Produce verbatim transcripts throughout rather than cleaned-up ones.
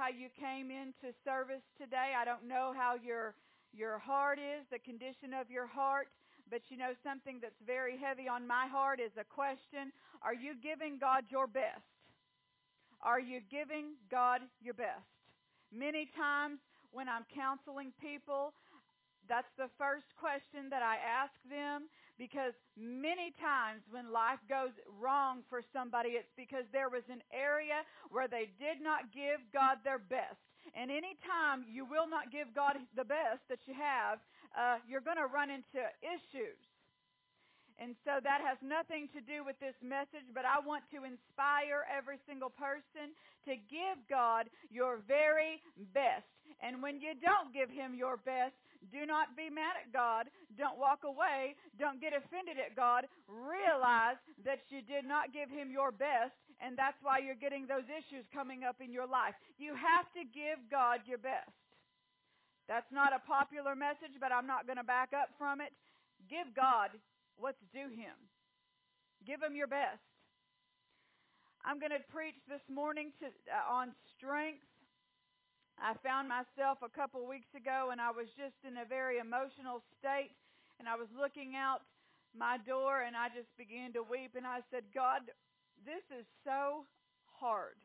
how you came into service today. I don't know how your your heart is, the condition of your heart. But you know, something that's very heavy on my heart is a question. Are you giving God your best? Are you giving God your best? Many times when I'm counseling people, that's the first question that I ask them, because many times when life goes wrong for somebody, it's because there was an area where they did not give God their best. And any time you will not give God the best that you have, uh, you're going to run into issues. And so that has nothing to do with this message, but I want to inspire every single person to give God your very best. And when you don't give Him your best, do not be mad at God. Don't walk away. Don't get offended at God. Realize that you did not give Him your best, and that's why you're getting those issues coming up in your life. You have to give God your best. That's not a popular message, but I'm not going to back up from it. Give God what's due Him. Give Him your best. I'm going to preach this morning to, uh, on strength. I found myself a couple weeks ago, and I was just in a very emotional state, and I was looking out my door, and I just began to weep, and I said, God, this is so hard.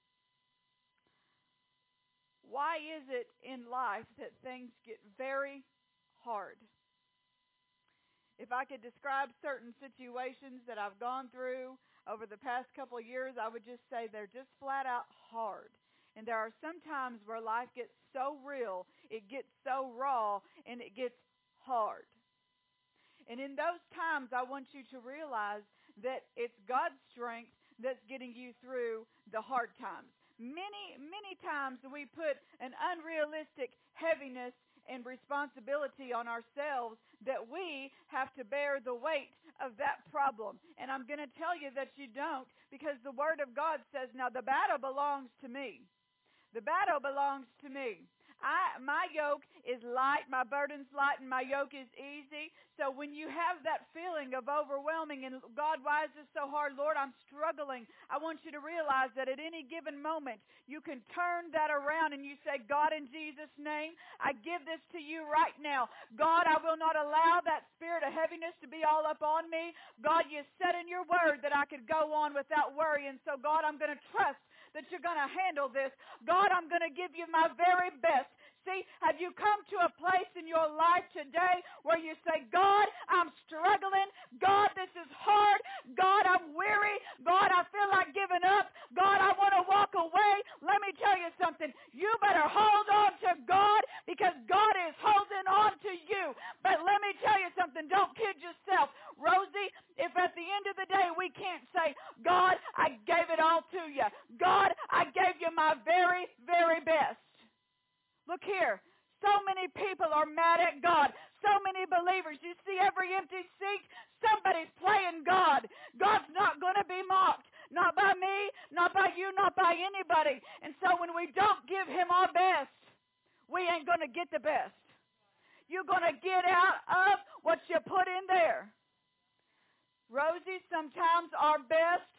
Why is it in life that things get very hard? If I could describe certain situations that I've gone through over the past couple of years, I would just say they're just flat out hard. And there are some times where life gets so real, it gets so raw, and it gets hard. And in those times, I want you to realize that it's God's strength that's getting you through the hard times. Many, many times we put an unrealistic heaviness and responsibility on ourselves that we have to bear the weight of that problem. And I'm going to tell you that you don't, because the Word of God says, now the battle belongs to me. The battle belongs to me. I, my yoke is light, my burden's light, and my yoke is easy. So when you have that feeling of overwhelming and God, why is this so hard? Lord, I'm struggling. I want you to realize that at any given moment, you can turn that around and you say, God, in Jesus' name, I give this to you right now. God, I will not allow that spirit of heaviness to be all up on me. God, you said in your word that I could go on without worry. And so, God, I'm going to trust that you're going to handle this. God, I'm going to give you my very best. See, have you come to a place in your life today where you say, God, I'm struggling. God, this is hard. God, I'm weary. God, I feel like giving up. God, I want to walk away. Let me tell you something. You better hold on to God, because God is holding on to you. But let me tell you something. Don't kid yourself. Rosie, if at the end of the day we can't say, God, I gave it all to you. God, I gave you my very, very best. Look here. So many people are mad at God. So many believers. You see every empty seat? Somebody's playing God. God's not going to be mocked. Not by me, not by you, not by anybody. And so when we don't give Him our best, we ain't going to get the best. You're going to get out of what you put in there. Rosie, sometimes our best,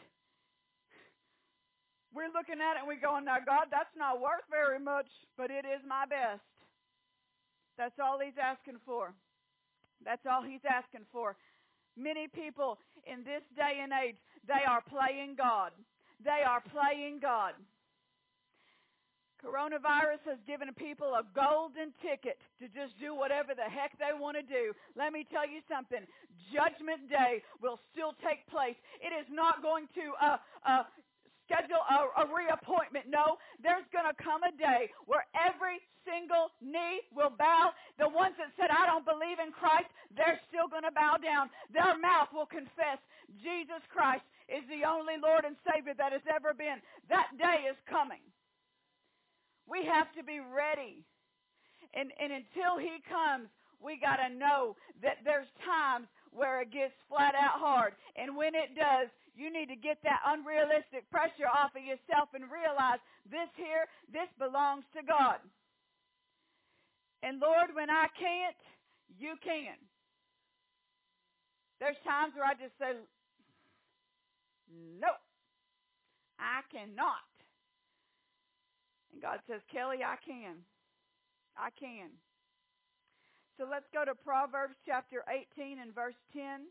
we're looking at it and we're going, now, God, that's not worth very much, but it is my best. That's all He's asking for. That's all He's asking for. Many people in this day and age, they are playing God. They are playing God. Coronavirus has given people a golden ticket to just do whatever the heck they want to do. Let me tell you something. Judgment Day will still take place. It is not going to uh, uh, schedule a, a reappointment. No, there's going to come a day where every single knee will bow. The ones that said, I don't believe in Christ, they're still going to bow down. Their mouth will confess Jesus Christ is the only Lord and Savior that has ever been. That day is coming. We have to be ready. And, and until He comes, we got to know that there's times where it gets flat out hard. And when it does, you need to get that unrealistic pressure off of yourself and realize this here, this belongs to God. And Lord, when I can't, you can. There's times where I just say, nope, I cannot. And God says, Kelly, I can. I can. So let's go to Proverbs chapter eighteen and verse ten.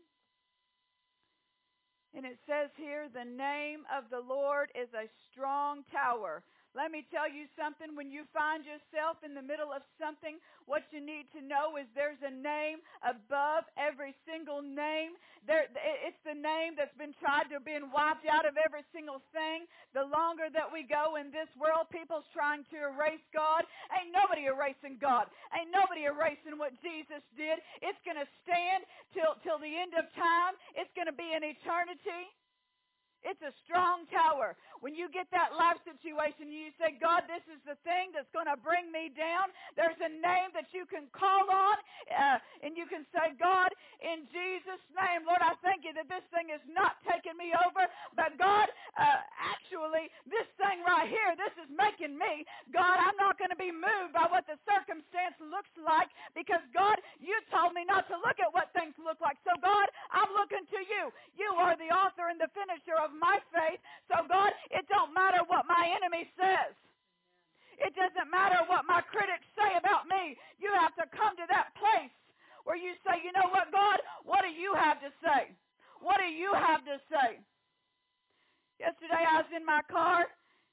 And it says here, the name of the Lord is a strong tower. Let me tell you something. When you find yourself in the middle of something, what you need to know is there's a name above every single name. There, it's the name that's been tried to be wiped out of every single thing. The longer that we go in this world, people's trying to erase God. Ain't nobody erasing God. Ain't nobody erasing what Jesus did. It's going to stand till, till the end of time. It's going to be an eternity. It's a strong tower. When you get that life situation, you say, God, this is the thing that's going to bring me down. There's a name that you can call on, uh, and you can say, God, in Jesus' name, Lord, I thank you that this thing is not taking me over, but God, uh, actually, this thing right here, this is making me. God, I'm not going to be moved by what the circumstance looks like, because, God, you told me not to look at what things look like. So, God, I'm looking to you. You are the author and the finisher of my faith. So, God, it don't matter what my enemy says. It doesn't matter what my critics say about me. You have to come to that place where you say, you know what, God, what do you have to say? What do you have to say? Yesterday I was in my car.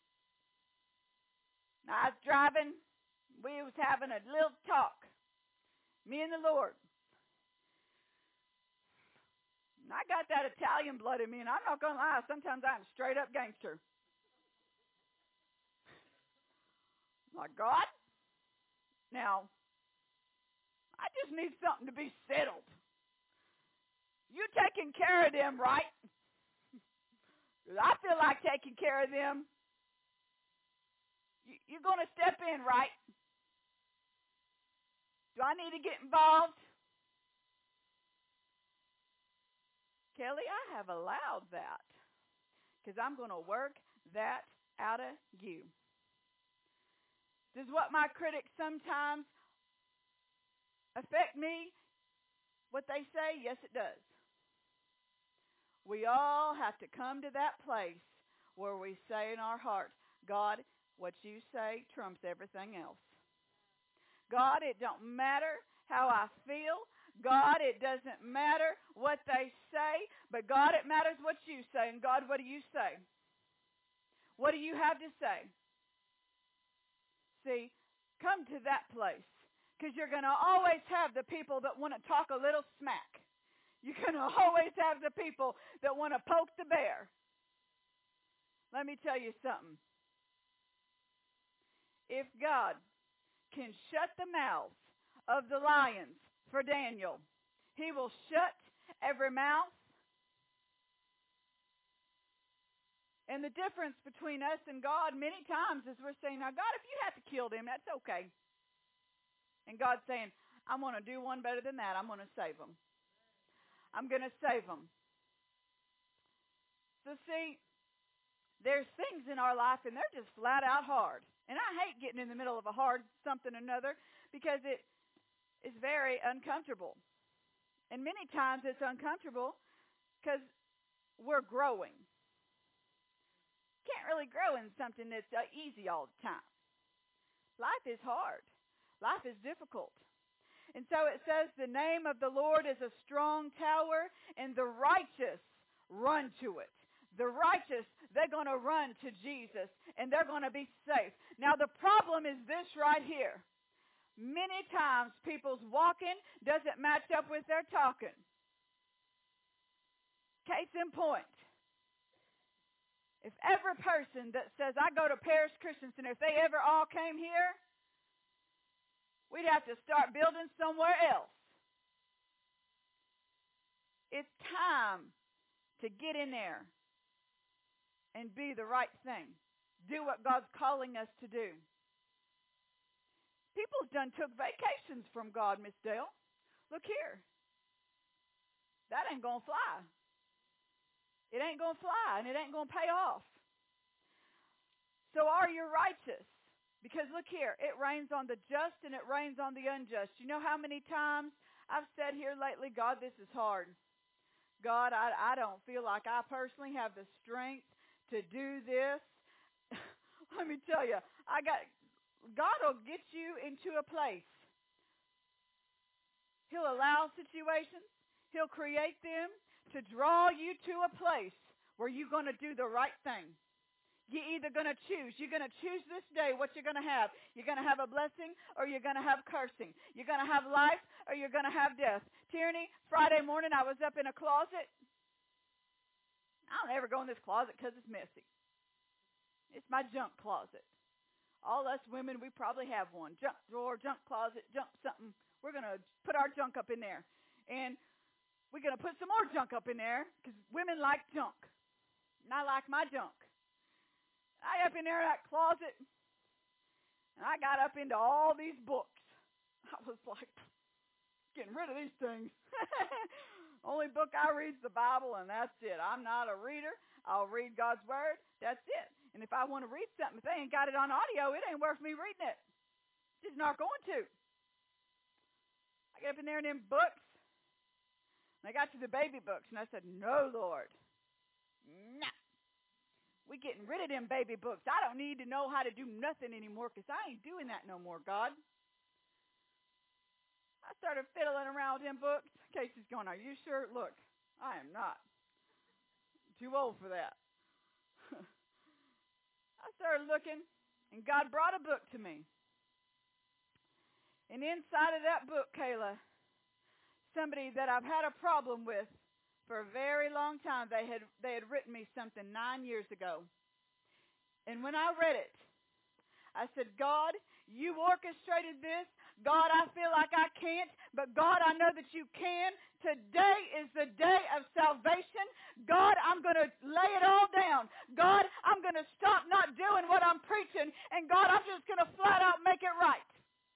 I was driving. We was having a little talk. Me and the Lord. I got that Italian blood in me, and I'm not going to lie. Sometimes I'm straight up gangster. My God. Now, I just need something to be settled. You taking care of them, right? I feel like taking care of them. You're going to step in, right? Do I need to get involved? Kelly, I have allowed that because I'm going to work that out of you. Does what my critics sometimes affect me? What they say? Yes, it does. We all have to come to that place where we say in our heart, God, what you say trumps everything else. God, it don't matter how I feel. God, it doesn't matter what they say, but God, it matters what you say. And God, what do you say? What do you have to say? See, come to that place, because you're going to always have the people that want to talk a little smack. You're going to always have the people that want to poke the bear. Let me tell you something. If God can shut the mouths of the lions for Daniel, he will shut every mouth. And the difference between us and God many times is we're saying, now, God, if you have to kill them, that's okay. And God's saying, I'm going to do one better than that. I'm going to save them. I'm going to save them. So see, there's things in our life, and they're just flat out hard. And I hate getting in the middle of a hard something or another because it is very uncomfortable. And many times it's uncomfortable because we're growing. Can't really grow in something that's uh, easy all the time. Life is hard. Life is difficult. And so it says the name of the Lord is a strong tower, and the righteous run to it. The righteous, they're going to run to Jesus, and they're going to be safe. Now the problem is this right here. Many times people's walking doesn't match up with their talking. Case in point. If every person that says, I go to Parish Christian Center, if they ever all came here, we'd have to start building somewhere else. It's time to get in there and be the right thing. Do what God's calling us to do. People's done took vacations from God, Miss Dale. Look here. That ain't going to fly. It ain't going to fly, and it ain't going to pay off. So are you righteous? Because look here, it rains on the just and it rains on the unjust. You know how many times I've said here lately, God, this is hard. God, I, I don't feel like I personally have the strength to do this. Let me tell you, I got, God will get you into a place. He'll allow situations. He'll create them to draw you to a place where you're going to do the right thing. You're either going to choose. You're going to choose this day what you're going to have. You're going to have a blessing or you're going to have cursing. You're going to have life or you're going to have death. Tyranny, Friday morning I was up in a closet. I don't ever go in this closet because it's messy. It's my junk closet. All us women, we probably have one. Junk drawer, junk closet, junk something. We're going to put our junk up in there. And we're going to put some more junk up in there because women like junk. And I like my junk. I up in there in that closet, and I got up into all these books. I was like, getting rid of these things. Only book I read is the Bible, and that's it. I'm not a reader. I'll read God's Word. That's it. And if I want to read something, if they ain't got it on audio, it ain't worth me reading it. Just not going to. I got up in there in them books, and I got to the baby books, and I said, no, Lord. No. We're getting rid of them baby books. I don't need to know how to do nothing anymore because I ain't doing that no more, God. I started fiddling around with them books. Casey's going, are you sure? Look, I am not. I'm too old for that. I started looking, and God brought a book to me. And inside of that book, Kayla, somebody that I've had a problem with for a very long time, they had they had written me something nine years ago. And when I read it, I said, God, you orchestrated this. God, I feel like I can't, but God, I know that you can. Today is the day of salvation. God, I'm going to lay it all down. God, I'm going to stop not doing what I'm preaching. And God, I'm just going to flat out make it right.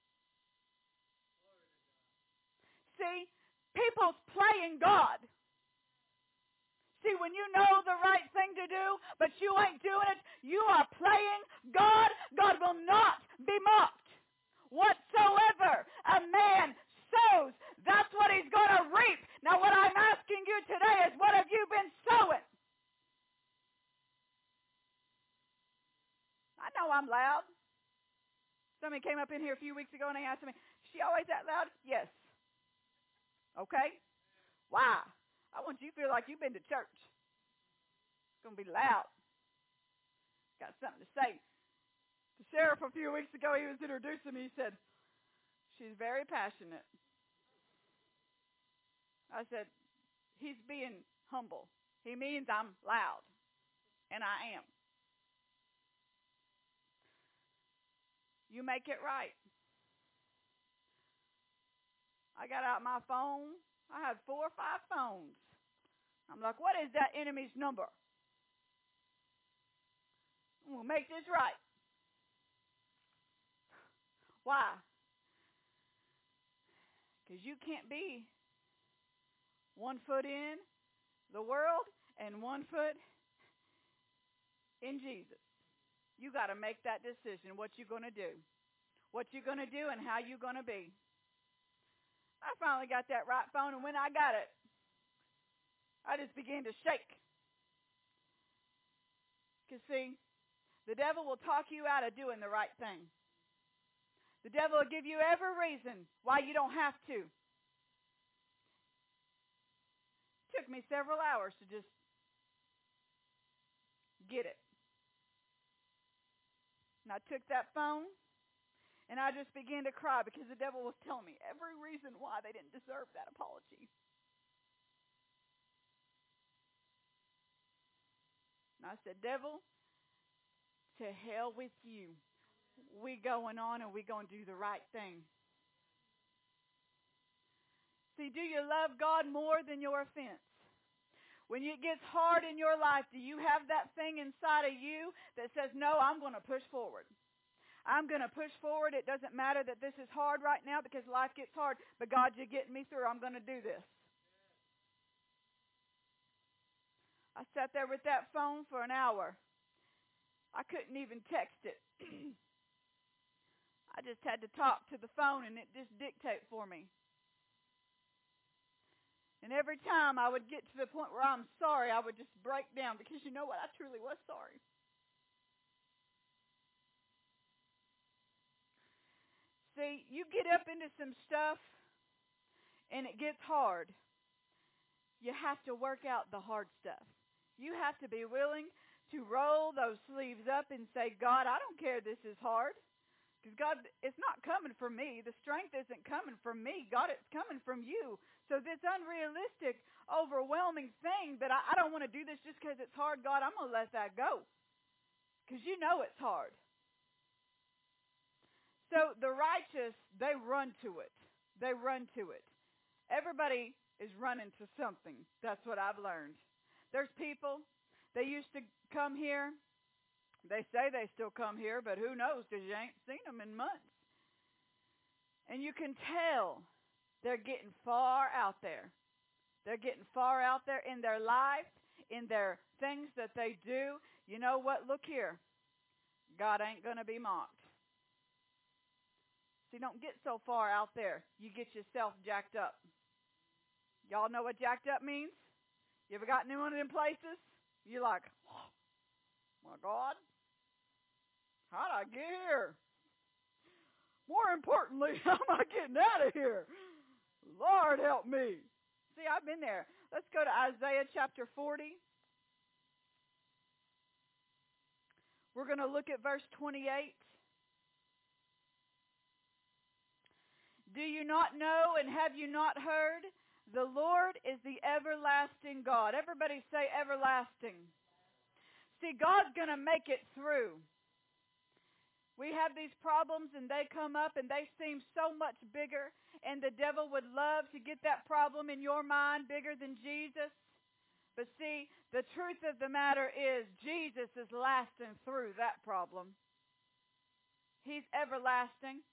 See, people's playing God. See, when you know the right thing to do, but you ain't doing it, you are playing God. God will not be mocked. Whatsoever a man sows, that's what he's going to reap. Now, what I'm asking you today is, what have you been sowing? I know I'm loud. Somebody came up in here a few weeks ago and they asked me, is she always that loud? Yes. Okay? Why? I want you to feel like you've been to church. It's going to be loud. Got something to say. The sheriff a few weeks ago, he was introducing me. He said, she's very passionate. I said, he's being humble. He means I'm loud. And I am. You make it right. I got out my phone. I had four or five phones. I'm like, what is that enemy's number? We'll make this right. Why? Because you can't be one foot in the world and one foot in Jesus. You got to make that decision, what you're going to do. What you're going to do and how you're going to be. I finally got that right phone, and when I got it, I just began to shake. Because, see, the devil will talk you out of doing the right thing. The devil will give you every reason why you don't have to. It took me several hours to just get it. And I took that phone, and I just began to cry because the devil was telling me every reason why they didn't deserve that apology. And I said, devil, to hell with you. We going on and we going to do the right thing. See, do you love God more than your offense? When it gets hard in your life, do you have that thing inside of you that says, no, I'm going to push forward. I'm going to push forward. It doesn't matter that this is hard right now because life gets hard, but God, you're getting me through. I'm going to do this. I sat there with that phone for an hour. I couldn't even text it. I just had to talk to the phone, and it just dictate for me. And every time I would get to the point where I'm sorry, I would just break down because you know what? I truly was sorry. See, you get up into some stuff and it gets hard. You have to work out the hard stuff. You have to be willing to roll those sleeves up and say, God, I don't care this is hard. Because God, it's not coming from me. The strength isn't coming from me. God, it's coming from you. So this unrealistic, overwhelming thing that I, I don't want to do this just because it's hard, God, I'm going to let that go. Because you know it's hard. So the righteous, they run to it. They run to it. Everybody is running to something. That's what I've learned. There's people, they used to come here. They say they still come here, but who knows because you ain't seen them in months. And you can tell they're getting far out there. They're getting far out there in their life, in their things that they do. You know what? Look here. God ain't going to be mocked. See, don't get so far out there. You get yourself jacked up. Y'all know what jacked up means? You ever gotten in one of them places? You're like, oh, my God. How'd I get here? More importantly, how am I getting out of here? Lord help me. See, I've been there. Let's go to Isaiah chapter forty. We're going to look at verse twenty-eight. Do you not know and have you not heard? The Lord is the everlasting God. Everybody say everlasting. See, God's going to make it through. We have these problems and they come up and they seem so much bigger, and the devil would love to get that problem in your mind bigger than Jesus. But see, the truth of the matter is Jesus is lasting through that problem. He's everlasting.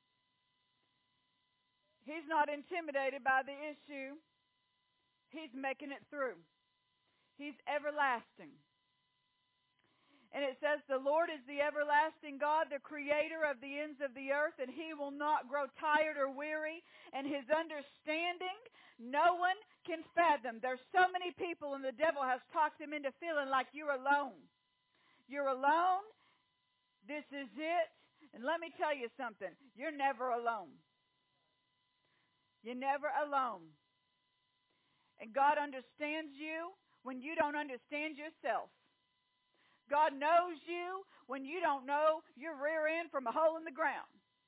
He's not intimidated by the issue. He's making it through. He's everlasting. And it says, the Lord is the everlasting God, the creator of the ends of the earth, and he will not grow tired or weary, and his understanding no one can fathom. There's so many people, and the devil has talked them into feeling like you're alone. You're alone. This is it. And let me tell you something. You're never alone. You're never alone. And God understands you when you don't understand yourself. God knows you when you don't know your rear end from a hole in the ground.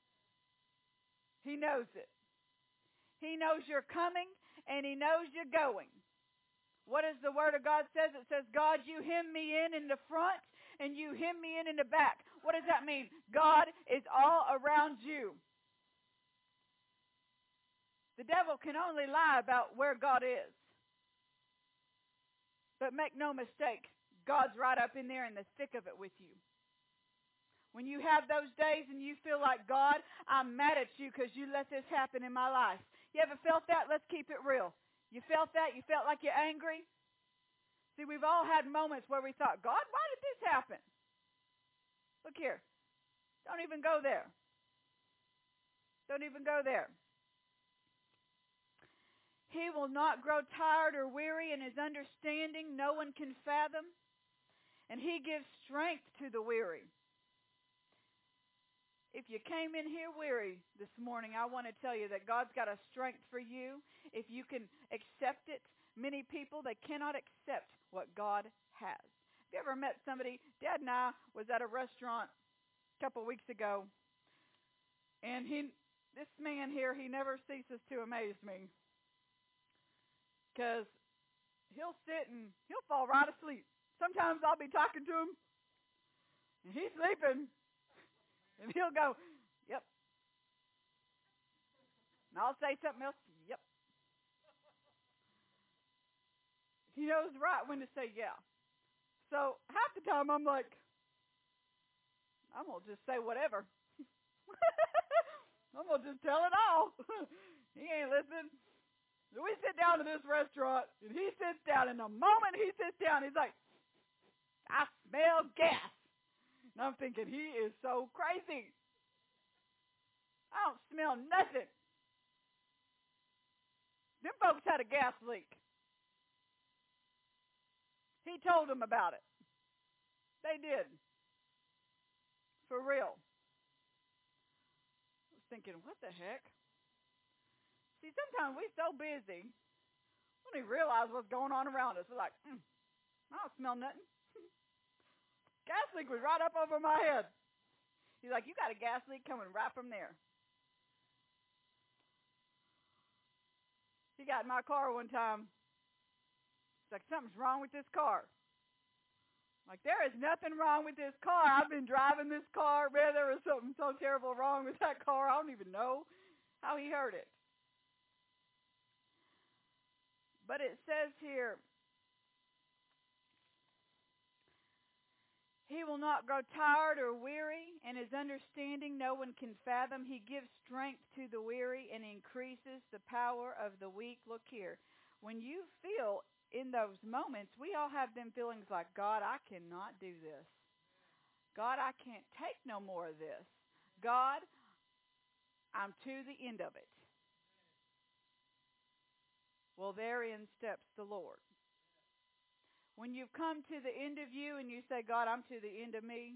He knows it. He knows you're coming and he knows you're going. What does the Word of God says? It says, God, you hem me in in the front and you hem me in in the back. What does that mean? God is all around you. The devil can only lie about where God is. But make no mistake, God's right up in there in the thick of it with you. When you have those days and you feel like, God, I'm mad at you because you let this happen in my life. You ever felt that? Let's keep it real. You felt that? You felt like you're angry? See, we've all had moments where we thought, God, why did this happen? Look here. Don't even go there. Don't even go there. He will not grow tired or weary, in his understanding no one can fathom. And he gives strength to the weary. If you came in here weary this morning, I want to tell you that God's got a strength for you. If you can accept it, many people, they cannot accept what God has. Have you ever met somebody? Dad and I was at a restaurant a couple weeks ago, and he, this man here, he never ceases to amaze me. Because he'll sit and he'll fall right asleep. Sometimes I'll be talking to him, and he's sleeping, and he'll go, yep. And I'll say something else, yep. He knows right when to say yeah. So half the time I'm like, I'm going to just say whatever. I'm going to just tell it all. He ain't listening. So we sit down to this restaurant, and he sits down, and the moment he sits down, he's like, I smell gas. And I'm thinking, he is so crazy. I don't smell nothing. Them folks had a gas leak. He told them about it. They did. For real. thinking, what the heck? See, sometimes we're so busy, we don't even realize what's going on around us. We're like, mm, I don't smell nothing. Gas leak was right up over my head. He's like, you got a gas leak coming right from there. He got in my car one time. He's like, something's wrong with this car. I'm like, there is nothing wrong with this car. I've been driving this car. Man, there was something so terrible wrong with that car. I don't even know how he heard it. But it says here, he will not grow tired or weary, and his understanding no one can fathom. He gives strength to the weary and increases the power of the weak. Look here. When you feel in those moments, we all have them feelings like, God, I cannot do this. God, I can't take no more of this. God, I'm to the end of it. Well, therein steps the Lord. When you've come to the end of you and you say, God, I'm to the end of me,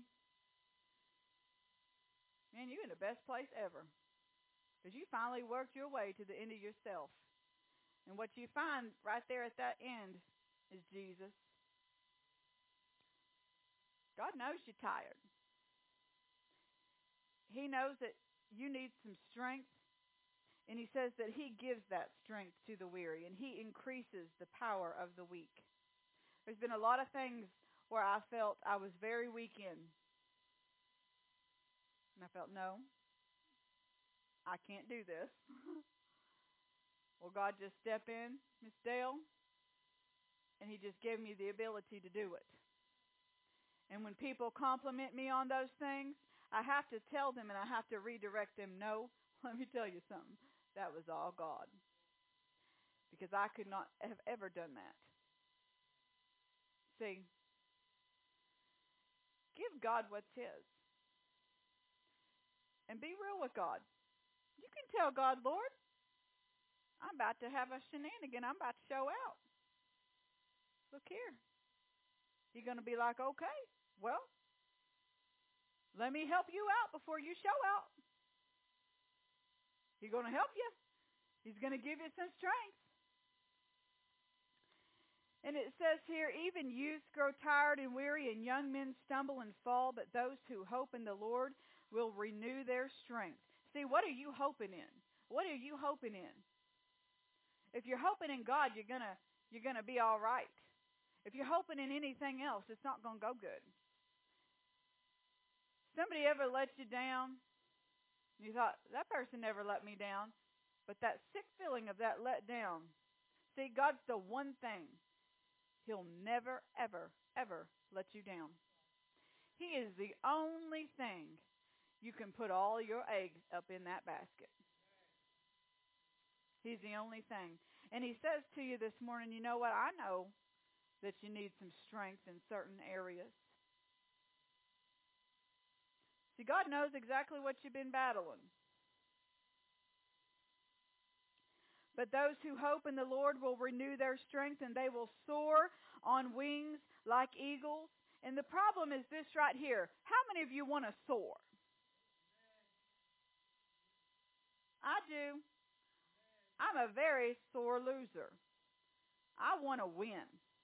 man, you're in the best place ever. Because you finally worked your way to the end of yourself. And what you find right there at that end is Jesus. God knows you're tired. He knows that you need some strength. And he says that he gives that strength to the weary. And he increases the power of the weak. There's been a lot of things where I felt I was very weak in. And I felt, no, I can't do this. Well, God just stepped in, Miss Dale, and he just gave me the ability to do it. And when people compliment me on those things, I have to tell them and I have to redirect them, no, let me tell you something. That was all God. Because I could not have ever done that. See, give God what's his. And be real with God. You can tell God, Lord, I'm about to have a shenanigan. I'm about to show out. Look here. You're going to be like, okay, well, let me help you out before you show out. He's going to help you. He's going to give you some strength. And it says here, even youths grow tired and weary, and young men stumble and fall, but those who hope in the Lord will renew their strength. See, what are you hoping in? What are you hoping in? If you're hoping in God, you're gonna you're gonna be all right. If you're hoping in anything else, it's not gonna go good. Somebody ever let you down? You thought, that person never let me down. But that sick feeling of that let down, see, God's the one thing. He'll never, ever, ever let you down. He is the only thing you can put all your eggs up in that basket. He's the only thing. And he says to you this morning, you know what? I know that you need some strength in certain areas. See, God knows exactly what you've been battling. But those who hope in the Lord will renew their strength, and they will soar on wings like eagles. And the problem is this right here. How many of you want to soar? I do. I'm a very sore loser. I want to win.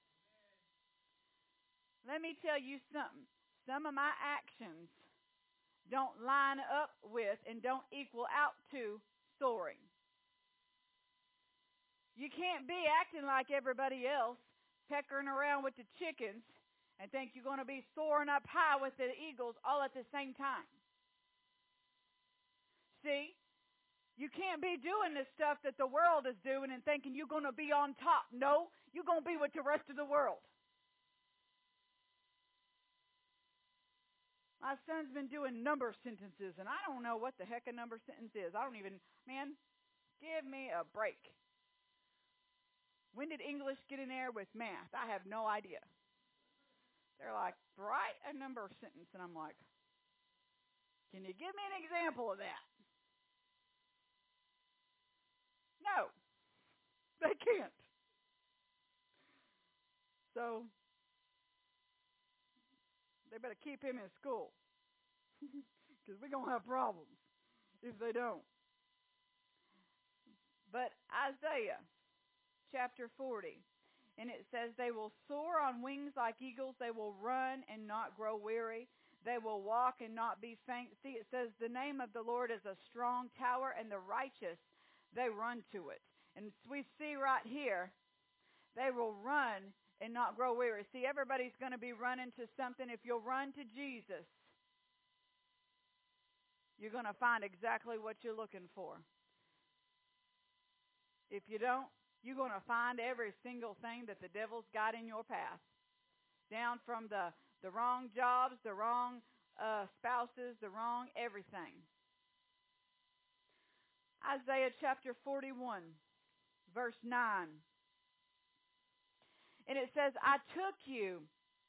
Let me tell you something. Some of my actions don't line up with and don't equal out to soaring. You can't be acting like everybody else, peckering around with the chickens, and think you're going to be soaring up high with the eagles all at the same time. See? You can't be doing this stuff that the world is doing and thinking you're going to be on top. No, you're going to be with the rest of the world. My son's been doing number sentences, and I don't know what the heck a number sentence is. I don't even, man, give me a break. When did English get in there with math? I have no idea. They're like, write a number sentence, and I'm like, can you give me an example of that? No, they can't. So they better keep him in school because we're going to have problems. if they don't. But Isaiah chapter forty, and it says, they will soar on wings like eagles. They will run and not grow weary. They will walk and not be faint. See, it says the name of the Lord is a strong tower, and the righteous, they run to it. And we see right here, they will run and not grow weary. See, everybody's going to be running to something. If you'll run to Jesus, you're going to find exactly what you're looking for. If you don't, you're going to find every single thing that the devil's got in your path. Down from the, the wrong jobs, the wrong uh, spouses, the wrong everything. Isaiah chapter forty-one, verse nine. And it says, I took you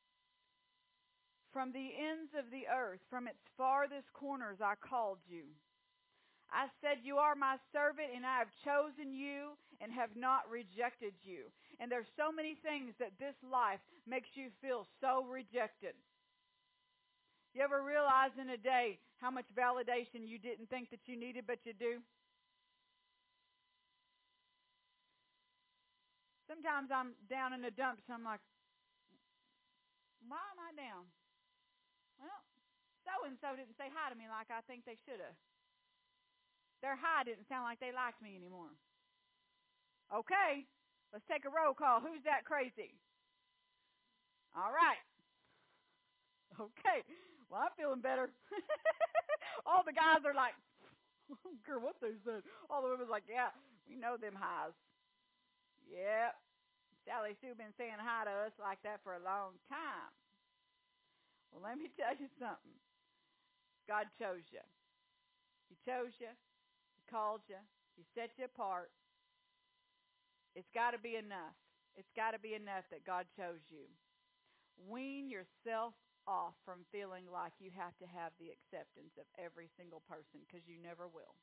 from the ends of the earth, from its farthest corners I called you. I said, you are my servant, and I have chosen you and have not rejected you. And there's so many things that this life makes you feel so rejected. You ever realize in a day how much validation you didn't think that you needed, but you do? Sometimes I'm down in the dumps, and I'm like, why am I down? Well, so-and-so didn't say hi to me like I think they should have. Their hi didn't sound like they liked me anymore. Okay, let's take a roll call. Who's that crazy? All right. Okay, well, I'm feeling better. All the guys are like, I don't care what they said. All the women's like, yeah, we know them highs. Yep. Sally Sue been saying hi to us like that for a long time. Well, let me tell you something. God chose you. He chose you. He called you. He set you apart. It's got to be enough. It's got to be enough that God chose you. Wean yourself off from feeling like you have to have the acceptance of every single person, because you never will.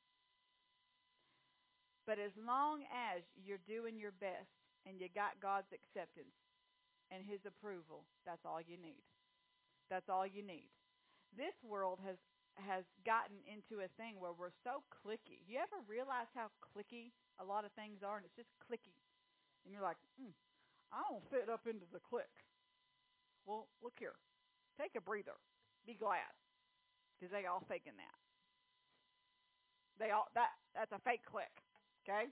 But as long as you're doing your best and you got God's acceptance and His approval, that's all you need. That's all you need. This world has has gotten into a thing where we're so cliquey. You ever realize how cliquey a lot of things are? And it's just cliquey. And you're like, mm, I don't fit up into the clique. Well, look here. Take a breather. Be glad. Because they all faking that. They all that that's a fake clique. Okay?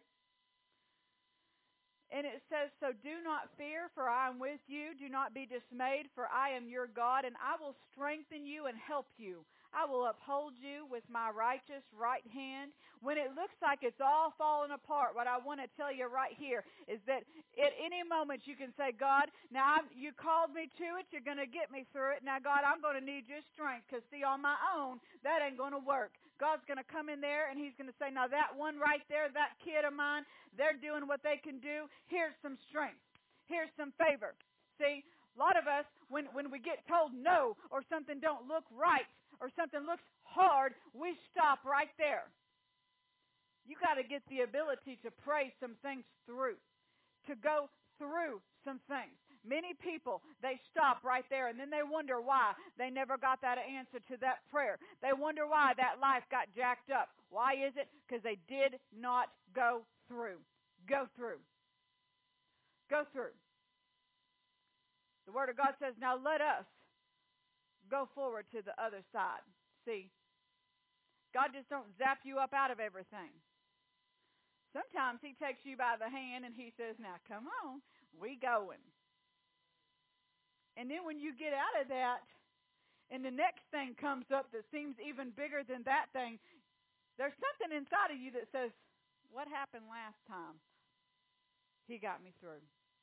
And it says, so do not fear, for I am with you. Do not be dismayed, for I am your God, and I will strengthen you and help you. I will uphold you with my righteous right hand. When it looks like it's all falling apart, what I want to tell you right here is that at any moment you can say, God, now I'm, you called me to it. You're going to get me through it. Now, God, I'm going to need your strength, because, see, on my own, that ain't going to work. God's going to come in there, and He's going to say, now that one right there, that kid of mine, they're doing what they can do. Here's some strength. Here's some favor. See, a lot of us, when, when we get told no, or something don't look right, or something looks hard, we stop right there. You got to get the ability to pray some things through, to go through some things. Many people, they stop right there, and then they wonder why they never got that answer to that prayer. They wonder why that life got jacked up. Why is it? Because they did not go through. Go through. Go through. The Word of God says, now let us go forward to the other side. See, God just don't zap you up out of everything. Sometimes He takes you by the hand and He says, now come on, we going. And then when you get out of that, and the next thing comes up that seems even bigger than that thing, there's something inside of you that says, what happened last time? He got me through.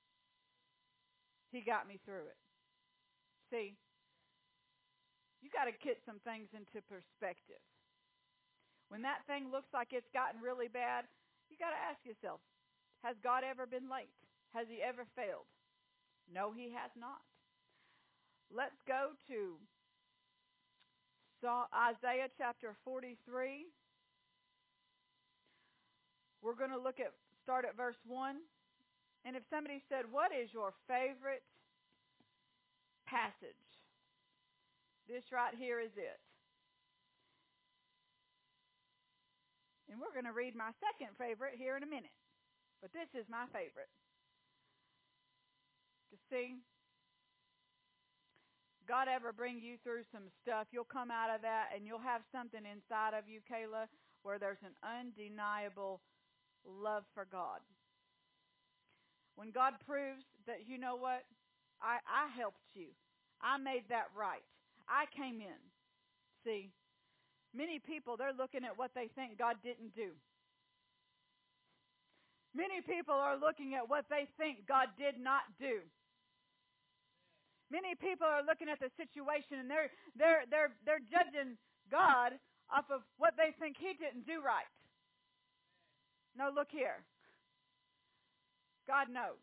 He got me through it. See, you got to get some things into perspective. When that thing looks like it's gotten really bad, you got to ask yourself, has God ever been late? Has He ever failed? No, He has not. Let's go to Isaiah chapter forty-three. We're going to look at, start at verse one. And if somebody said, what is your favorite passage? This right here is it. And we're going to read my second favorite here in a minute. But this is my favorite. To see, God ever bring you through some stuff, you'll come out of that and you'll have something inside of you, Kayla, where there's an undeniable love for God. When God proves that, you know what, I, I helped you. I made that right. I came in. See, many people, they're looking at what they think God didn't do. Many people are looking at what they think God did not do. Many people are looking at the situation and they're they're they're they're judging God off of what they think He didn't do right. No, look here. God knows.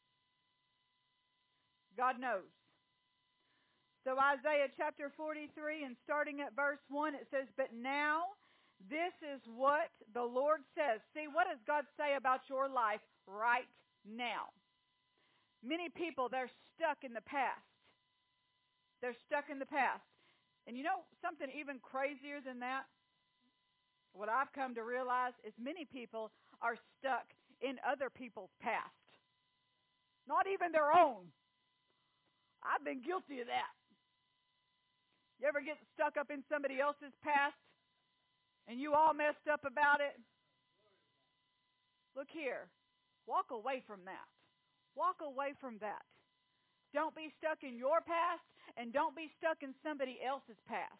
God knows. So Isaiah chapter forty-three and starting at verse one, it says, "But now this is what the Lord says." See, what does God say about your life right now? Many people, they're stuck in the past. They're stuck in the past. And you know something even crazier than that? What I've come to realize is many people are stuck in other people's past. Not even their own. I've been guilty of that. You ever get stuck up in somebody else's past and you all messed up about it? Look here. Walk away from that. Walk away from that. Don't be stuck in your past, and don't be stuck in somebody else's past.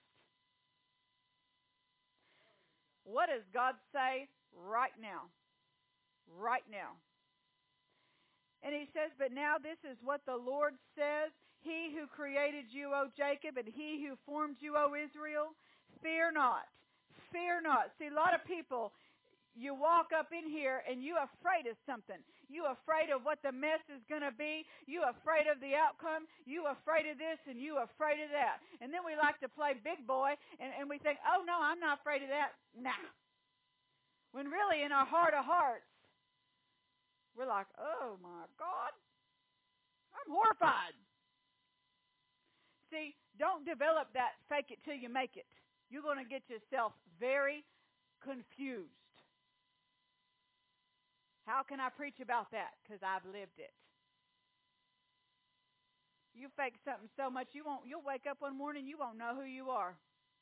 What does God say right now? Right now. And He says, "But now this is what the Lord says, He who created you, O Jacob, and He who formed you, O Israel, fear not, fear not." See, a lot of people, you walk up in here and you're afraid of something. You're afraid of what the mess is going to be. You're afraid of the outcome. You're afraid of this and you're afraid of that. And then we like to play big boy and, and we think, oh, no, I'm not afraid of that. Nah. When really in our heart of hearts, we're like, oh, my God, I'm horrified. See, don't develop that fake it till you make it. You're going to get yourself very confused. How can I preach about that? Because I've lived it. You fake something so much you won't. You'll wake up one morning, you won't know who you are.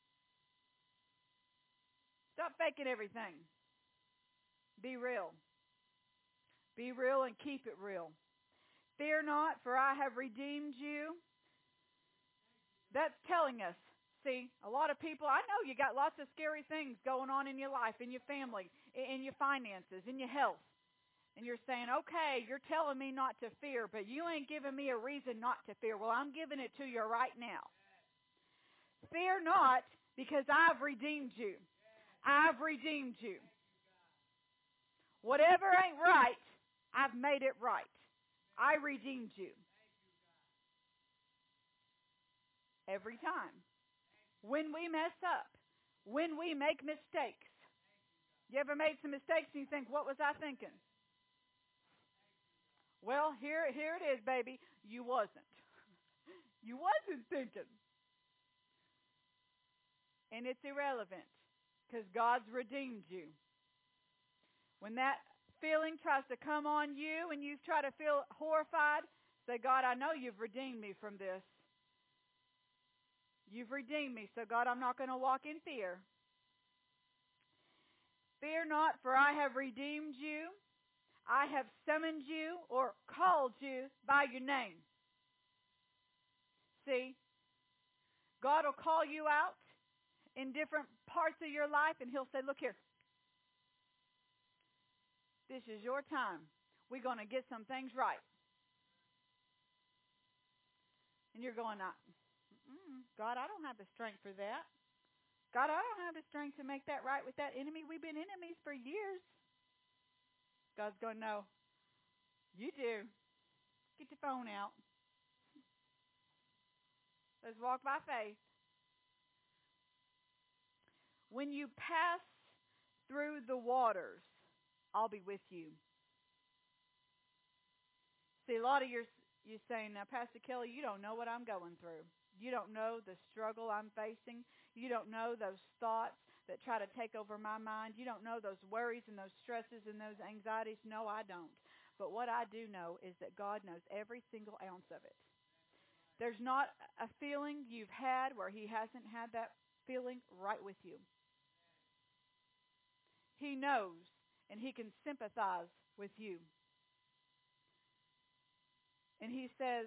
Stop faking everything. Be real. Be real and keep it real. Fear not, for I have redeemed you. That's telling us. See, a lot of people, I know you got lots of scary things going on in your life, in your family, in your finances, in your health. And you're saying, okay, you're telling me not to fear, but you ain't giving me a reason not to fear. Well, I'm giving it to you right now. Fear not, because I've redeemed you. I've redeemed you. Whatever ain't right, I've made it right. I redeemed you. Every time. When we mess up, when we make mistakes. You ever made some mistakes and you think, what was I thinking? Well, here, here it is, baby. You wasn't. You wasn't thinking. And it's irrelevant because God's redeemed you. When that feeling tries to come on you and you try to feel horrified, say, God, I know you've redeemed me from this. You've redeemed me, so God, I'm not going to walk in fear. Fear not, for I have redeemed you. I have summoned you or called you by your name. See, God will call you out in different parts of your life and He'll say, look here. This is your time. We're going to get some things right. And you're going, God, I don't have the strength for that. God, I don't have the strength to make that right with that enemy. We've been enemies for years. God's going, no, you do. Get your phone out. Let's walk by faith. When you pass through the waters, I'll be with you. See, a lot of you you're saying, now, Pastor Kelly, you don't know what I'm going through. You don't know the struggle I'm facing. You don't know those thoughts, that try to take over my mind. You don't know those worries and those stresses and those anxieties. No, I don't. But what I do know is that God knows every single ounce of it. There's not a feeling you've had where He hasn't had that feeling right with you. He knows, and He can sympathize with you. And He says,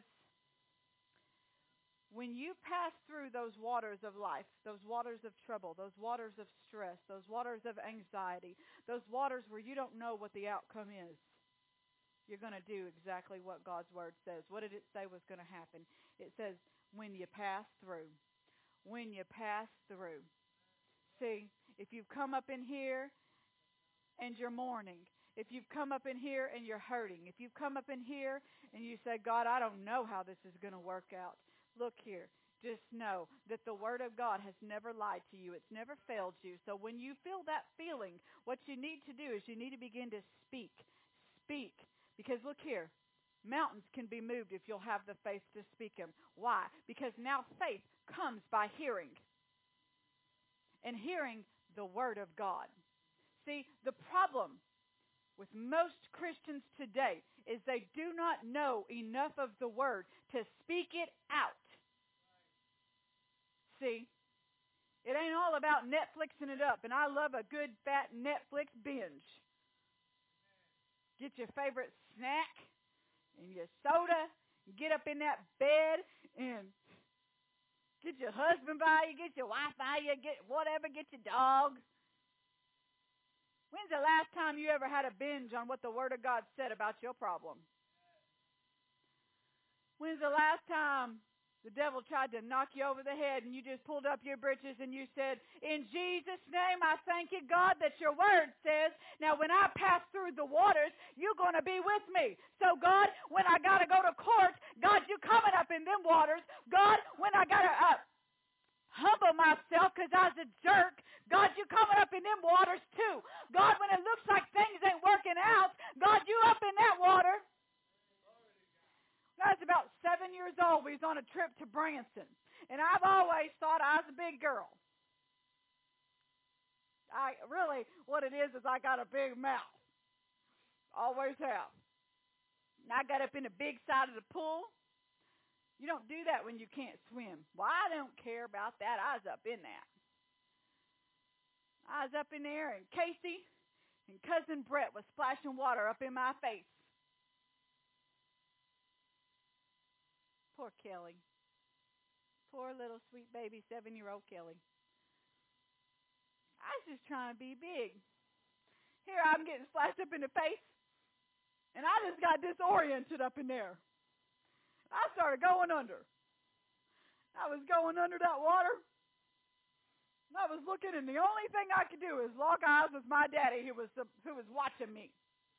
when you pass through those waters of life, those waters of trouble, those waters of stress, those waters of anxiety, those waters where you don't know what the outcome is, you're going to do exactly what God's Word says. What did it say was going to happen? It says, when you pass through. When you pass through. See, if you've come up in here and you're mourning, if you've come up in here and you're hurting, if you've come up in here and you say, God, I don't know how this is going to work out. Look here. Just know that the Word of God has never lied to you. It's never failed you. So when you feel that feeling, what you need to do is you need to begin to speak. Speak. Because look here, mountains can be moved if you'll have the faith to speak them. Why? Because now faith comes by hearing. And hearing the Word of God. See, the problem with most Christians today is they do not know enough of the Word to speak it out. See, it ain't all about Netflixing it up, and I love a good fat Netflix binge. Get your favorite snack and your soda, get up in that bed and get your husband by you, get your wife by you, get whatever, get your dog. When's the last time you ever had a binge on what the Word of God said about your problem? When's the last time the devil tried to knock you over the head and you just pulled up your britches and you said, in Jesus' name, I thank you, God, that your Word says, now when I pass through the waters, you're going to be with me. So, God, when I got to go to court, God, you coming up in them waters. God, when I got to uh, humble myself because I was a jerk, God, you coming up in them waters too. God, when it looks like things ain't working out, God, you up in that water. I was about seven years old. We was on a trip to Branson. And I've always thought I was a big girl. I really, what it is, is I got a big mouth. Always have. And I got up in the big side of the pool. You don't do that when you can't swim. Well, I don't care about that. I was up in that. I was up in there, and Casey and Cousin Brett was splashing water up in my face. Poor Kelly. Poor little sweet baby seven-year-old Kelly. I was just trying to be big. Here I'm getting splashed up in the face, and I just got disoriented up in there. I started going under. I was going under that water. I was looking, and the only thing I could do is lock eyes with my daddy who was who was watching me.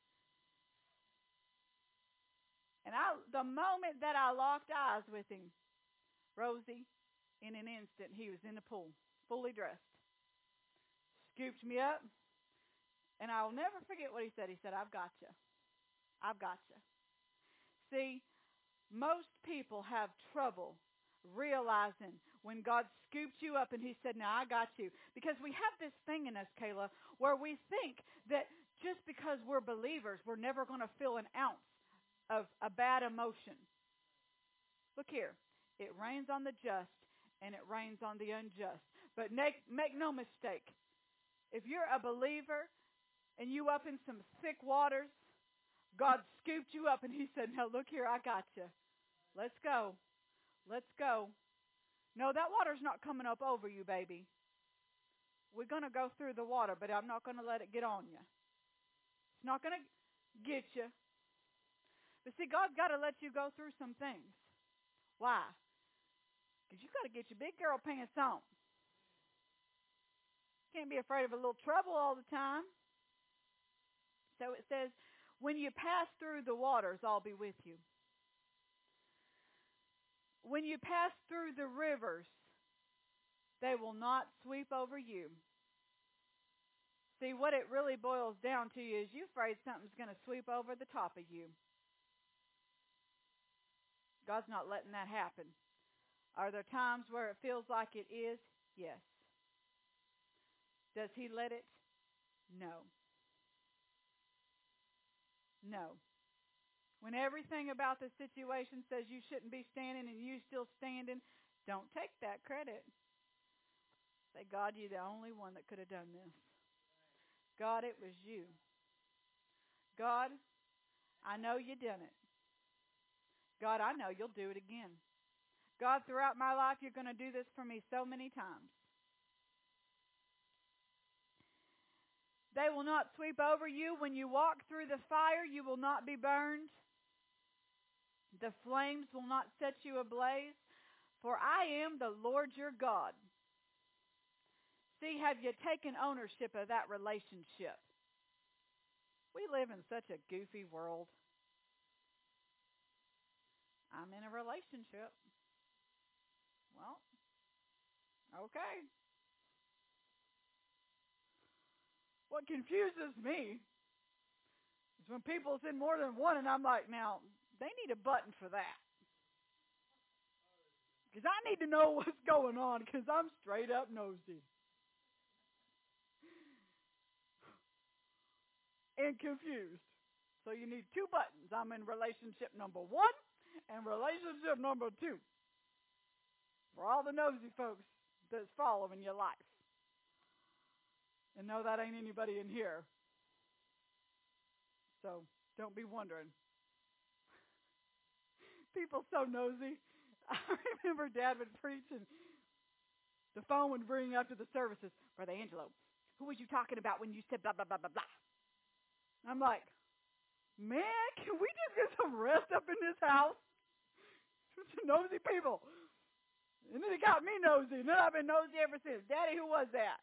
And I, the moment that I locked eyes with him, Rosie, in an instant, he was in the pool, fully dressed. Scooped me up, and I'll never forget what he said. He said, I've got you. I've got you. See, most people have trouble realizing when God scooped you up and He said, now I got you. Because we have this thing in us, Kayla, where we think that just because we're believers, we're never going to feel an ounce of a bad emotion. Look here. It rains on the just and it rains on the unjust. But make, make no mistake. If you're a believer and you up in some thick waters, God scooped you up and He said, now look here, I got you. Let's go. Let's go. No, that water's not coming up over you, baby. We're going to go through the water, but I'm not going to let it get on you. It's not going to get you. But see, God's got to let you go through some things. Why? Because you got to get your big girl pants on. Can't be afraid of a little trouble all the time. So it says, when you pass through the waters, I'll be with you. When you pass through the rivers, they will not sweep over you. See, what it really boils down to is you're afraid something's going to sweep over the top of you. God's not letting that happen. Are there times where it feels like it is? Yes. Does he let it? No. No. When everything about the situation says you shouldn't be standing and you still standing, don't take that credit. Say, God, you're the only one that could have done this. God, it was you. God, I know you done it. God, I know you'll do it again. God, throughout my life, you're going to do this for me so many times. They will not sweep over you. When you walk through the fire, you will not be burned. The flames will not set you ablaze. For I am the Lord your God. See, have you taken ownership of that relationship? We live in such a goofy world. I'm in a relationship. Well, okay. What confuses me is when people send more than one, and I'm like, now, they need a button for that. Because I need to know what's going on, because I'm straight up nosy. And confused. So you need two buttons. I'm in relationship number one and relationship number two. For all the nosy folks that's following your life. And no, that ain't anybody in here. So don't be wondering. People so nosy. I remember Dad would preach and the phone would ring after the services. Brother Angelo, who was you talking about when you said blah, blah, blah, blah, blah? I'm like, man, can we just get some rest up in this house? Some nosy people. And then it got me nosy. And then I've been nosy ever since. Daddy, who was that?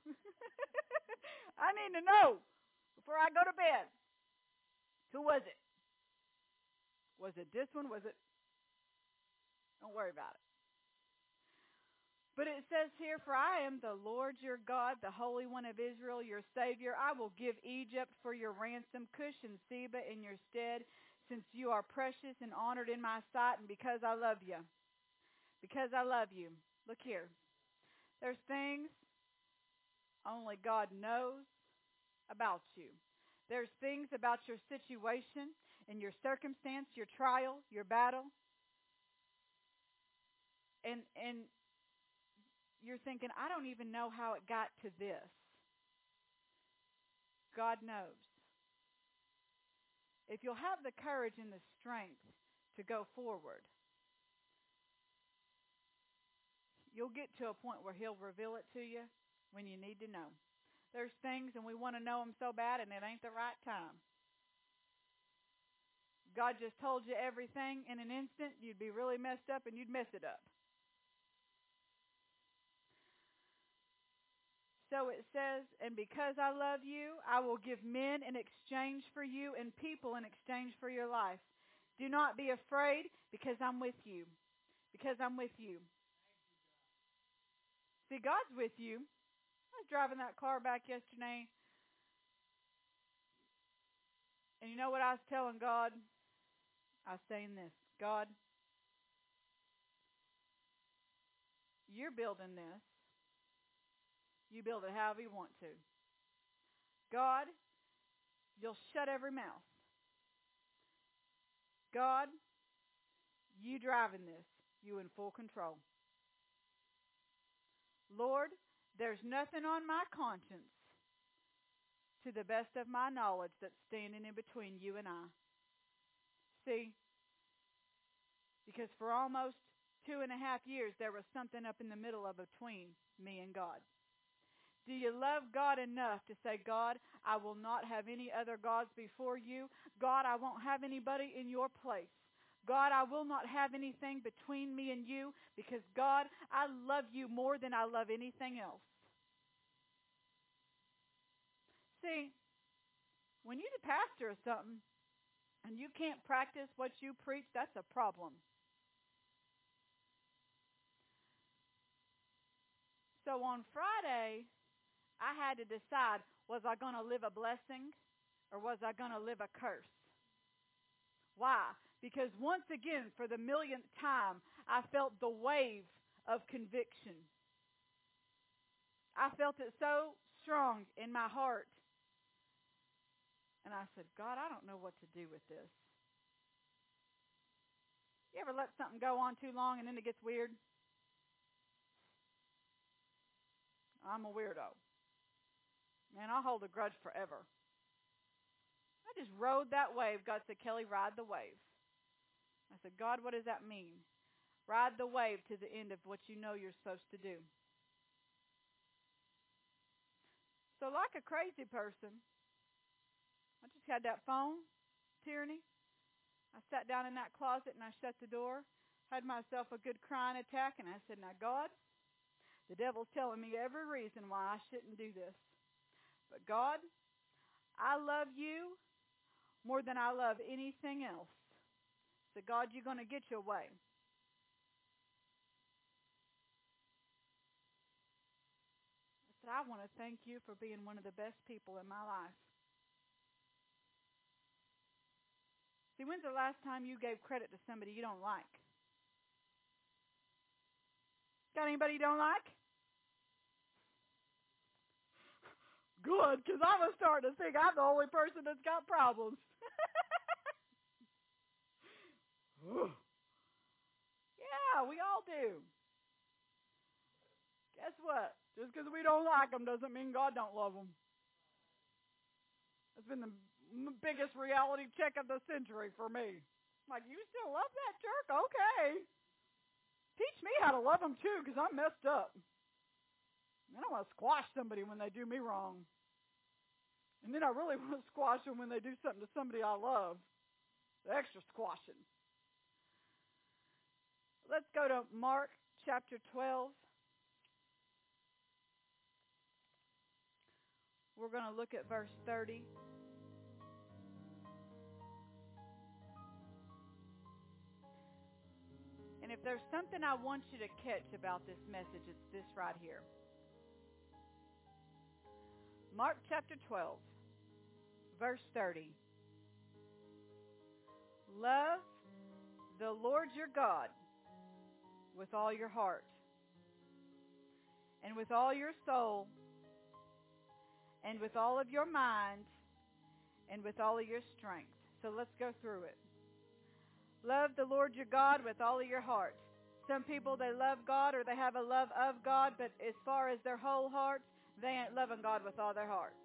I need to know before I go to bed. Who was it? Was it this one? Was it? Don't worry about it. But it says here, for I am the Lord your God, the Holy One of Israel, your Savior. I will give Egypt for your ransom, Cush and Seba in your stead, since you are precious and honored in my sight, and because I love you. Because I love you. Look here. There's things only God knows about you. There's things about your situation and your circumstance, your trial, your battle. And and you're thinking, I don't even know how it got to this. God knows. If you'll have the courage and the strength to go forward, you'll get to a point where he'll reveal it to you when you need to know. There's things and we want to know them so bad and it ain't the right time. God just told you everything in an instant, you'd be really messed up and you'd mess it up. So it says, and because I love you, I will give men in exchange for you and people in exchange for your life. Do not be afraid because I'm with you. Because I'm with you. See, God's with you. I was driving that car back yesterday. And you know what I was telling God? I was saying this. God, you're building this. You build it however you want to. God, you'll shut every mouth. God, you driving this. You in full control. Lord, there's nothing on my conscience, to the best of my knowledge, that's standing in between you and I. See, because for almost two and a half years, there was something up in the middle of between me and God. Do you love God enough to say, God, I will not have any other gods before you. God, I won't have anybody in your place. God, I will not have anything between me and you, because, God, I love you more than I love anything else. See, when you're the pastor of something and you can't practice what you preach, that's a problem. So on Friday, I had to decide, was I going to live a blessing or was I going to live a curse? Why? Because once again, for the millionth time, I felt the wave of conviction. I felt it so strong in my heart. And I said, God, I don't know what to do with this. You ever let something go on too long and then it gets weird? I'm a weirdo. Man, I'll hold a grudge forever. I just rode that wave. God said, Kelly, ride the wave. I said, God, what does that mean? Ride the wave to the end of what you know you're supposed to do. So like a crazy person, I just had that phone, tyranny. I sat down in that closet and I shut the door, had myself a good crying attack, and I said, now, God, the devil's telling me every reason why I shouldn't do this. But God, I love you more than I love anything else. So God, you're going to get your way. I said, I want to thank you for being one of the best people in my life. See, when's the last time you gave credit to somebody you don't like? Got anybody you don't like? Good, because I was starting to think I'm the only person that's got problems. Yeah, we all do. Guess what? Just because we don't like them doesn't mean God don't love them. It's been the biggest reality check of the century for me. Like, you still love that jerk? Okay. Teach me how to love them too, because I'm messed up. I don't want to squash somebody when they do me wrong. And then I really want to squash them when they do something to somebody I love. The extra squashing. Let's go to Mark chapter twelve. We're going to look at verse thirty. And if there's something I want you to catch about this message, it's this right here. Mark chapter twelve, verse thirty. Love the Lord your God with all your heart and with all your soul and with all of your mind and with all of your strength. So let's go through it. Love the Lord your God with all of your heart. Some people, they love God or they have a love of God, but as far as their whole heart, they ain't loving God with all their heart.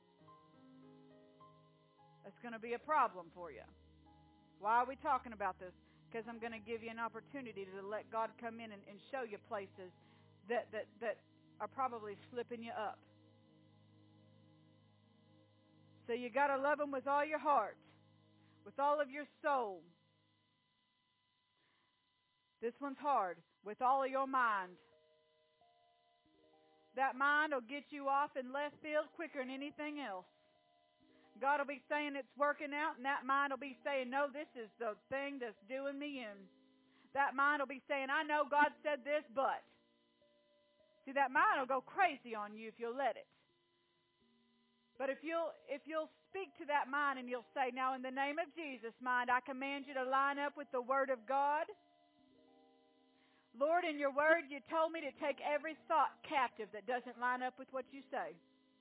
That's going to be a problem for you. Why are we talking about this? Because I'm going to give you an opportunity to let God come in and, and show you places that, that, that are probably slipping you up. So you got to love Him with all your heart, with all of your soul. This one's hard. With all of your mind. That mind will get you off in left field quicker than anything else. God will be saying it's working out, and that mind will be saying, no, this is the thing that's doing me in. That mind will be saying, I know God said this, but. See, that mind will go crazy on you if you'll let it. But if you'll if you'll speak to that mind and you'll say, now in the name of Jesus, mind, I command you to line up with the Word of God. Lord, in your Word, you told me to take every thought captive that doesn't line up with what you say.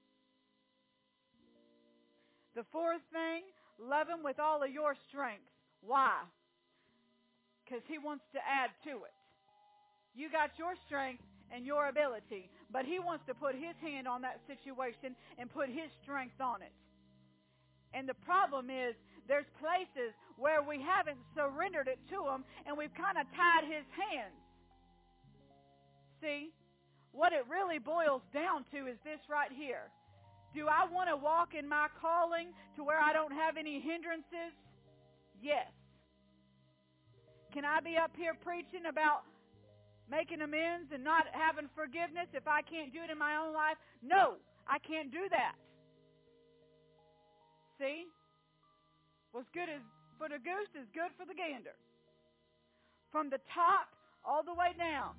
The fourth thing, love Him with all of your strength. Why? Because He wants to add to it. You got your strength and your ability, but He wants to put His hand on that situation and put His strength on it. And the problem is, there's places where we haven't surrendered it to Him, and we've kind of tied His hands. See, what it really boils down to is this right here. Do I want to walk in my calling to where I don't have any hindrances? Yes. Can I be up here preaching about making amends and not having forgiveness if I can't do it in my own life? No, I can't do that. See? What's good is for the goose is good for the gander. From the top all the way down.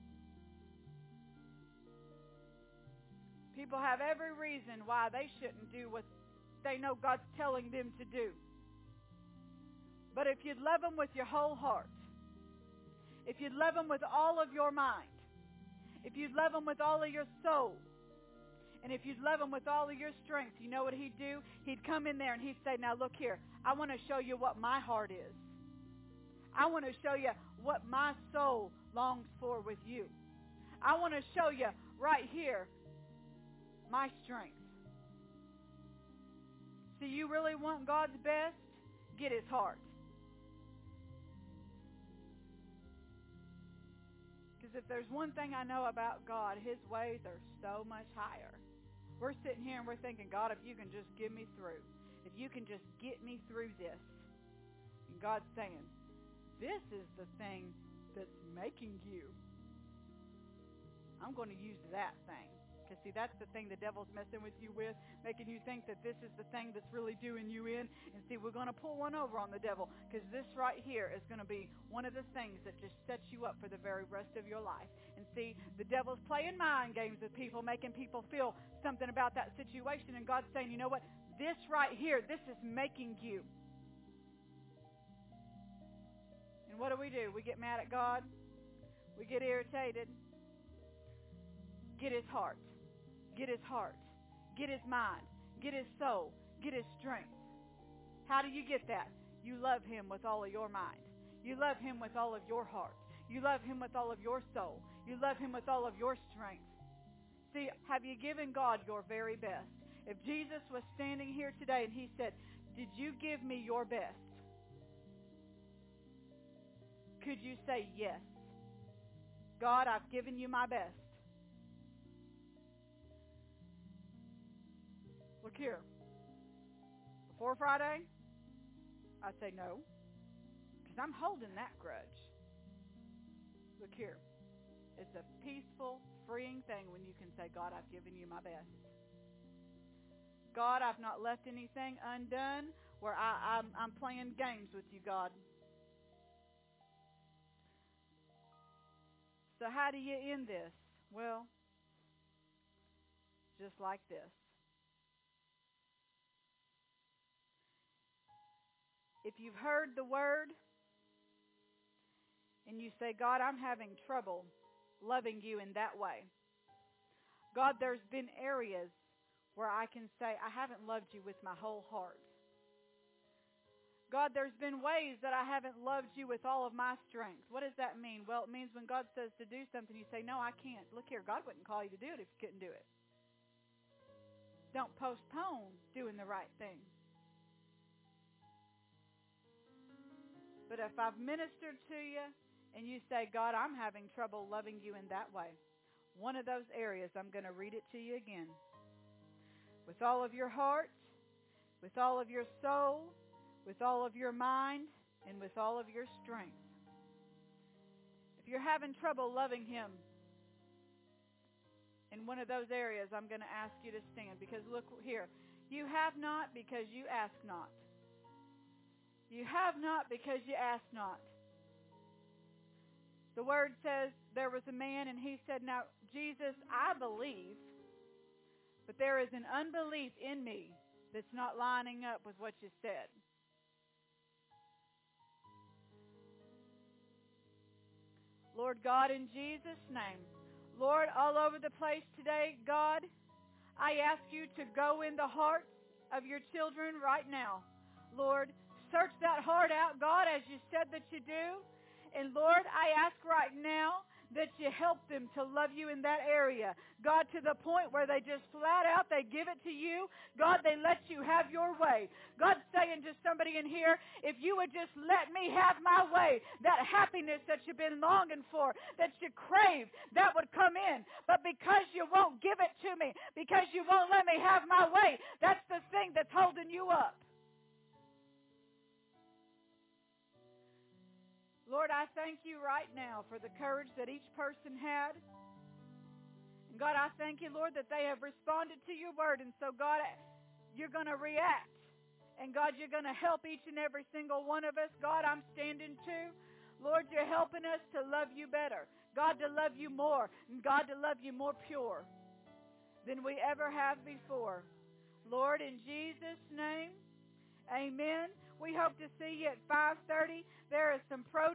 People have every reason why they shouldn't do what they know God's telling them to do. But if you'd love Him with your whole heart, if you'd love Him with all of your mind, if you'd love Him with all of your soul, And if you'd love him with all of your strength, you know what he'd do? He'd come in there and he'd say, now look here, I want to show you what my heart is. I want to show you what my soul longs for with you. I want to show you right here my strength. See, you really want God's best? Get his heart. Because if there's one thing I know about God, his ways are so much higher. We're sitting here and we're thinking, God, if you can just get me through. If you can just get me through this. And God's saying, this is the thing that's making you. I'm going to use that thing. Because, see, that's the thing the devil's messing with you with, making you think that this is the thing that's really doing you in. And, see, we're going to pull one over on the devil, because this right here is going to be one of the things that just sets you up for the very rest of your life. And, see, the devil's playing mind games with people, making people feel something about that situation. And God's saying, you know what? This right here, this is making you. And what do we do? We get mad at God. We get irritated. Get his heart. Get his heart. Get his mind. Get his soul. Get his strength. How do you get that? You love him with all of your mind. You love him with all of your heart. You love him with all of your soul. You love him with all of your strength. See, have you given God your very best? If Jesus was standing here today and he said, did you give me your best? Could you say yes? God, I've given you my best. Look here. Before Friday, I'd say no, because I'm holding that grudge. Look here. It's a peaceful, freeing thing when you can say, God, I've given you my best. God, I've not left anything undone where I, I'm, I'm playing games with you, God. So how do you end this? Well, just like this. If you've heard the word and you say, God, I'm having trouble loving you in that way. God, there's been areas where I can say, I haven't loved you with my whole heart. God, there's been ways that I haven't loved you with all of my strength. What does that mean? Well, it means when God says to do something, you say, no, I can't. Look here, God wouldn't call you to do it if you couldn't do it. Don't postpone doing the right thing. But if I've ministered to you and you say, God, I'm having trouble loving you in that way, one of those areas, I'm going to read it to you again. With all of your heart, with all of your soul, with all of your mind, and with all of your strength. If you're having trouble loving him in one of those areas, I'm going to ask you to stand, because look here. You have not because you ask not. You have not because you ask not. The word says there was a man and he said, now, Jesus, I believe, but there is an unbelief in me that's not lining up with what you said. Lord God, in Jesus' name, Lord, all over the place today, God, I ask you to go in the hearts of your children right now. Lord, search that heart out, God, as you said that you do. And Lord, I ask right now that you help them to love you in that area. God, to the point where they just flat out, they give it to you. God, they let you have your way. God's saying to somebody in here, if you would just let me have my way, that happiness that you've been longing for, that you crave, that would come in. But because you won't give it to me, because you won't let me have my way, that's the thing that's holding you up. Lord, I thank you right now for the courage that each person had. And God, I thank you, Lord, that they have responded to your word. And so, God, you're going to react. And God, you're going to help each and every single one of us. God, I'm standing too. Lord, you're helping us to love you better. God, to love you more. And God, to love you more pure than we ever have before. Lord, in Jesus' name, amen. We hope to see you at five thirty. There is some pro